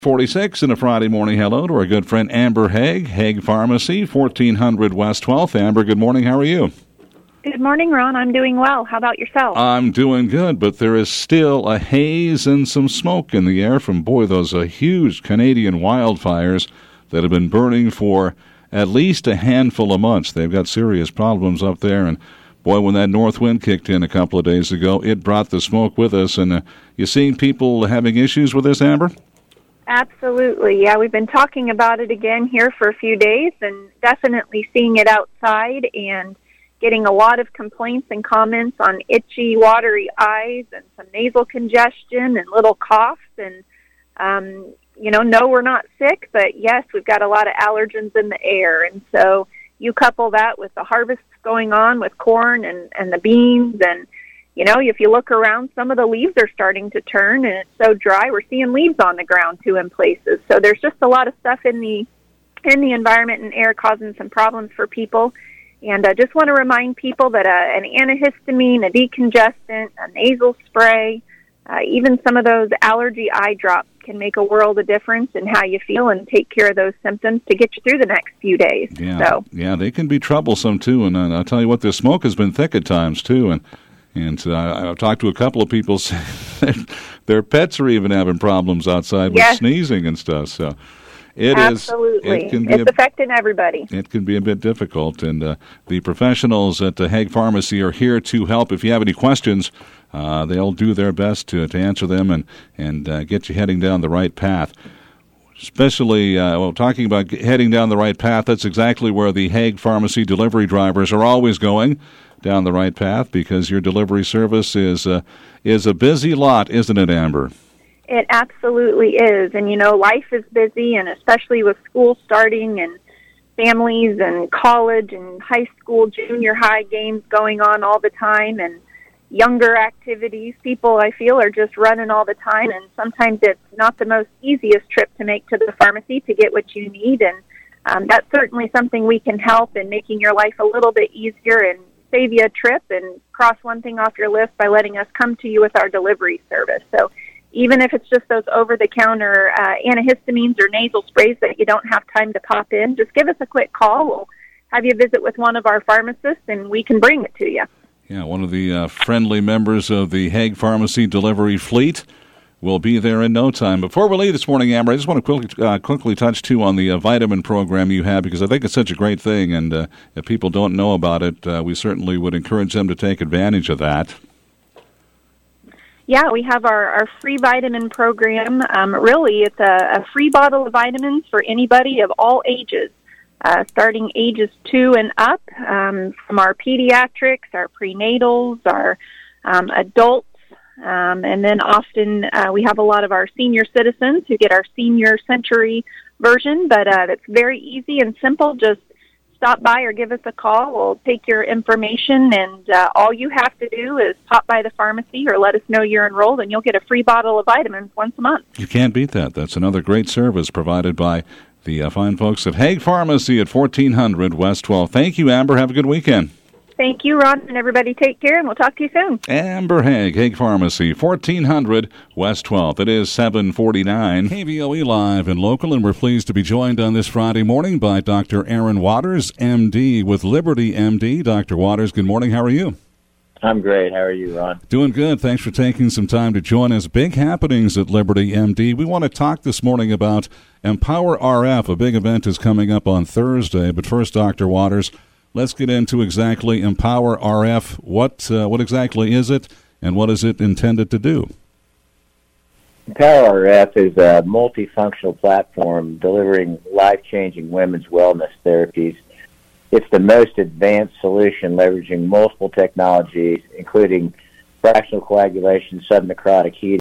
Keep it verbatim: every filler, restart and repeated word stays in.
forty-six and a Friday morning hello to our good friend Amber Haig, Haig Pharmacy, fourteen hundred West twelfth. Amber, good morning. How are you? Good morning, Ron. I'm doing well. How about yourself? I'm doing good, but there is still a haze and some smoke in the air from, boy, those uh, huge Canadian wildfires that have been burning for at least a handful of months. They've got serious problems up there, and boy, when that north wind kicked in a couple of days ago, it brought the smoke with us. And uh, you seeing people having issues with this, Amber? Absolutely. Yeah, we've been talking about it again here for a few days and definitely seeing it outside and getting a lot of complaints and comments on itchy, watery eyes and some nasal congestion and little coughs. And, um, you know, no, we're not sick, but yes, we've got a lot of allergens in the air. And so you couple that with the harvests going on with corn and, and the beans, and you know, if you look around, some of the leaves are starting to turn, and it's so dry, we're seeing leaves on the ground, too, in places. So there's just a lot of stuff in the in the environment and air causing some problems for people. And I just want to remind people that uh, an antihistamine, a decongestant, a nasal spray, uh, even some of those allergy eye drops can make a world of difference in how you feel and take care of those symptoms to get you through the next few days. Yeah, so. yeah, they can be troublesome, too. And uh, I'll tell you what, the smoke has been thick at times, too. And And uh, I've talked to a couple of people saying their pets are even having problems outside with yes. sneezing and stuff. So it Absolutely. is. It can be it's a, affecting everybody. It can be a bit difficult. And uh, the professionals at the Haig Pharmacy are here to help. If you have any questions, uh, they'll do their best to, to answer them and, and uh, get you heading down the right path. Especially, uh, well, talking about heading down the right path, that's exactly where the Haig Pharmacy delivery drivers are always going, down the right path, because your delivery service is uh, is a busy lot, isn't it, Amber? It absolutely is. And, you know, life is busy, and especially with school starting and families and college and high school, junior high games going on all the time, and younger activities. People, I feel, are just running all the time, and sometimes it's not the most easiest trip to make to the pharmacy to get what you need. And um, that's certainly something we can help in making your life a little bit easier and save you a trip and cross one thing off your list by letting us come to you with our delivery service. So even if it's just those over-the-counter uh, antihistamines or nasal sprays that you don't have time to pop in, just give us a quick call. We'll have you visit with one of our pharmacists, and we can bring it to you. Yeah, one of the uh, friendly members of the Haig Pharmacy delivery fleet will be there in no time. Before we leave this morning, Amber, I just want to quickly, uh, quickly touch, too, on the uh, vitamin program you have, because I think it's such a great thing, and uh, if people don't know about it, uh, we certainly would encourage them to take advantage of that. Yeah, we have our, our free vitamin program. Um, really, it's a, a free bottle of vitamins for anybody of all ages, uh, starting ages two and up, um, from our pediatrics, our prenatals, our um, adults, um, and then often uh, we have a lot of our senior citizens who get our senior century version, but uh, it's very easy and simple. Just stop by or give us a call. We'll take your information, and uh, all you have to do is pop by the pharmacy or let us know you're enrolled, and you'll get a free bottle of vitamins once a month. You can't beat that. That's another great service provided by the uh, fine folks at Haig Pharmacy at fourteen hundred West twelfth. Thank you, Amber. Have a good weekend. Thank you, Ron, and everybody take care, and we'll talk to you soon. Amber Haig, Haig Pharmacy, fourteen hundred West twelfth. It is seven forty-nine. K V O E Live and Local, and we're pleased to be joined on this Friday morning by Doctor Aaron Waters, M D, with Liberty M D. Doctor Waters, good morning. How are you? I'm great. How are you, Ron? Doing good. Thanks for taking some time to join us. Big happenings at Liberty M D. We want to talk this morning about Empower R F. A big event is coming up on Thursday. But first, Doctor Waters, let's get into exactly Empower R F. What uh, what exactly is it, and what is it intended to do? Empower R F is a multifunctional platform delivering life-changing women's wellness therapies. It's the most advanced solution leveraging multiple technologies, including fractional coagulation, subnecrotic heating,